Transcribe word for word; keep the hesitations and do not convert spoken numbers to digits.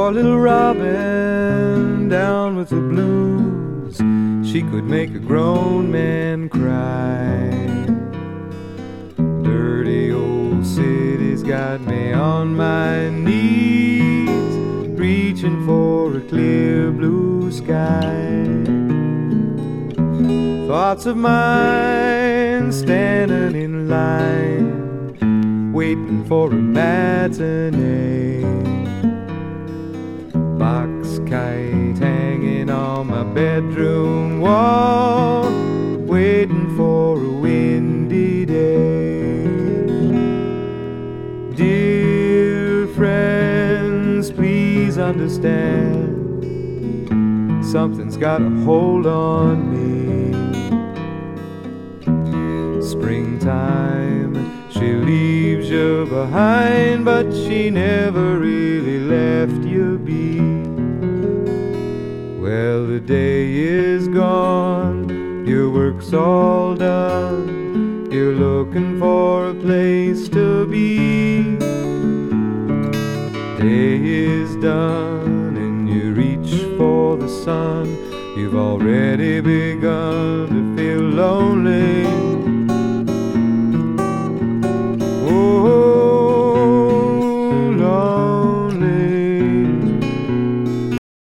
saw little Robin down with the blues. She could make a grown man cry. Dirty old city's got me on my knees, reaching for a clear blue sky. Thoughts of mine standing in line, waiting for a matinee. Box kite hanging on my bedroom wall, waiting for a windy day. Dear friends, please understand, something's got a hold on me. Springtime, she leaves you behind, but she never really left you be. Well, the day is gone, your work's all done, you're looking for a place to be. Day is done and you reach for the sun, you've already begun to feel lonely.